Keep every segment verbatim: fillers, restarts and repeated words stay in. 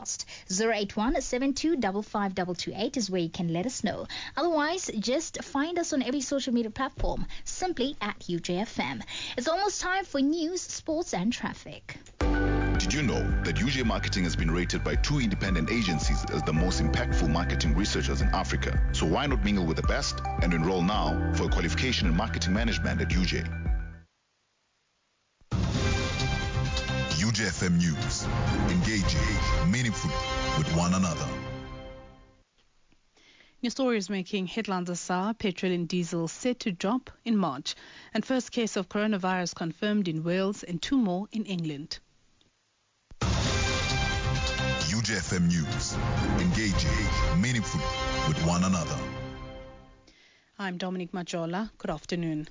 podcast. zero eight one, seven two five five two two eight is where you can let us know. Otherwise, just find us on every social media platform, simply at U J F M. It's almost time for news, sports and traffic. Did you know that U J Marketing has been rated by two independent agencies as the most impactful marketing researchers in Africa? So why not mingle with the best and enroll now for a qualification in marketing management at U J? U J F M News. Engaging meaningfully with one another. New story is making headlines this hour. Petrol and diesel set to drop in March. And first case of coronavirus confirmed in Wales and two more in England. U J F M News. Engaging meaningfully with one another. I'm Dominic Majola. Good afternoon.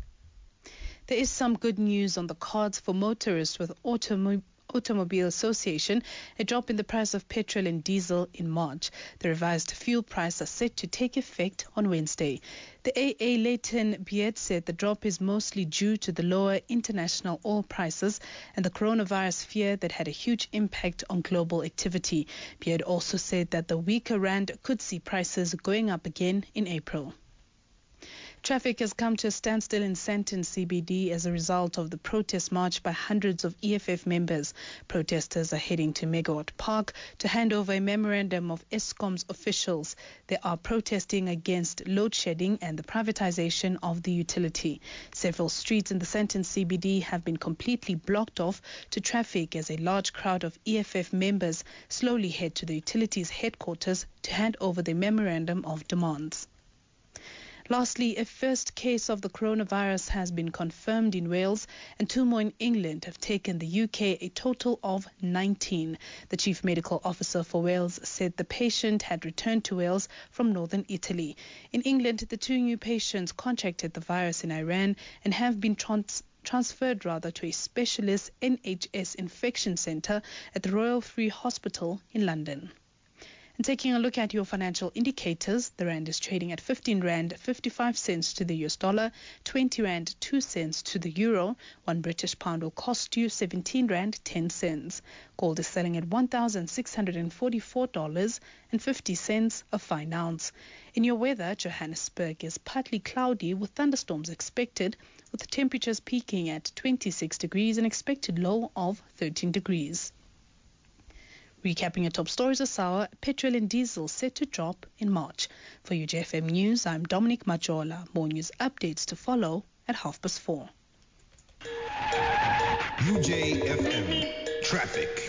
There is some good news on the cards for motorists with Automo- Automobile Association, a drop in the price of petrol and diesel in March. The revised fuel price are set to take effect on Wednesday. The A A Leighton Beard said the drop is mostly due to the lower international oil prices and the coronavirus fear that had a huge impact on global activity. Beard also said that the weaker rand could see prices going up again in April. Traffic has come to a standstill in Sandton C B D as a result of the protest march by hundreds of E F F members. Protesters are heading to Megawatt Park to hand over a memorandum of Eskom's officials. They are protesting against load shedding and the privatization of the utility. Several streets in the Sandton C B D have been completely blocked off to traffic as a large crowd of E F F members slowly head to the utility's headquarters to hand over the memorandum of demands. Lastly, a first case of the coronavirus has been confirmed in Wales and two more in England have taken the U K a total of nineteen. The chief medical officer for Wales said the patient had returned to Wales from northern Italy. In England, the two new patients contracted the virus in Iran and have been trans- transferred rather to a specialist N H S infection centre at the Royal Free Hospital in London. And taking a look at your financial indicators, the rand is trading at fifteen rand fifty-five cents to the U S dollar, twenty rand two cents to the euro. One British pound will cost you seventeen rand ten cents. Gold is selling at one thousand six hundred forty-four dollars and fifty cents a fine ounce. In your weather, Johannesburg is partly cloudy with thunderstorms expected, with temperatures peaking at twenty-six degrees and expected low of thirteen degrees. Recapping your top stories this hour, petrol and diesel set to drop in March. For U J F M News, I'm Dominic Majola. More news updates to follow at half past four. U J F M Traffic.